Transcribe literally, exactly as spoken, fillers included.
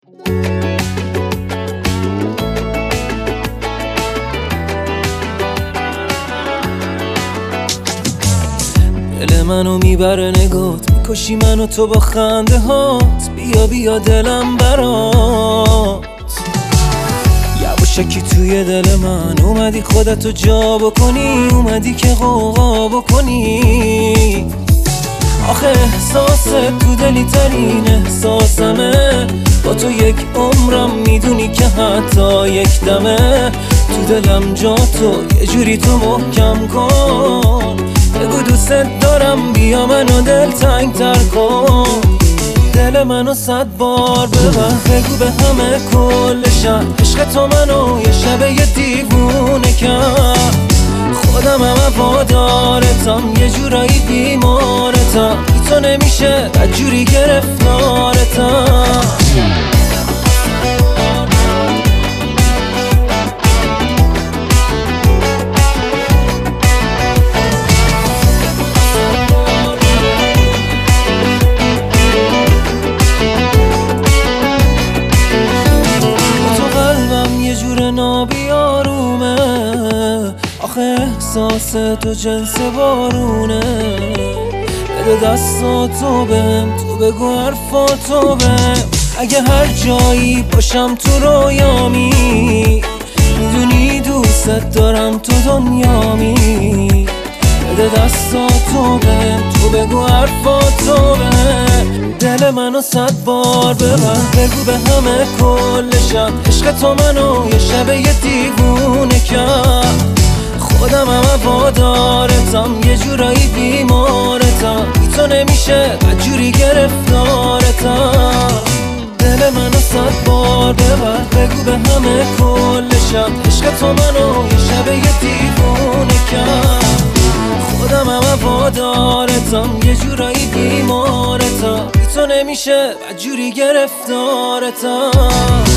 دل منو میبره نگات، میکشی منو تو با خنده هات. بیا بیا دلم برات، یواشکی توی دل من اومدی خودتو جا بکنی، اومدی که غوغا بکنی. آخه احساست تو دلی ترین احساسمه، با تو یک عمرم میدونی که حتی یک دمه. تو دلم جا تو یه جوری تو محکم کن، بگو دوست دارم بیا منو دل تنگ تر کن. دل منو صد بار ببر، بگو به همه کل شهر عشق تو منو یه شب یه دیوونه کرد. خودم هم وادارتم، یه جورایی بیمارتم، بی تو نمیشه بدجوری گرفتارتم. نابیارومه آخه احساس تو جنس بارونه. بده دستاتو بهم، تو بگو حرفاتو بهم. اگه هر جایی باشم تو رویامی، میدونی دوست دارم تو دنیامی. بده دستاتو بهم، تو بگو حرفاتو بهم. دل منو صد بار ببر، بگو به همه کل شب عشق تو منو یه شب یه دیوونه کرد. خودم هم وادارتم، یه جورایی بیمارتم، بی تو نمیشه بدجوری گرفتارتم. دل منو صد بار ببر، بگو به همه کل شب عشق تو منو یه شب یه دیوونه کرد. خودم هم وادارتم، یه جورایی بیمارتم، بی تو نمیشه بدجوری گرفتارتم.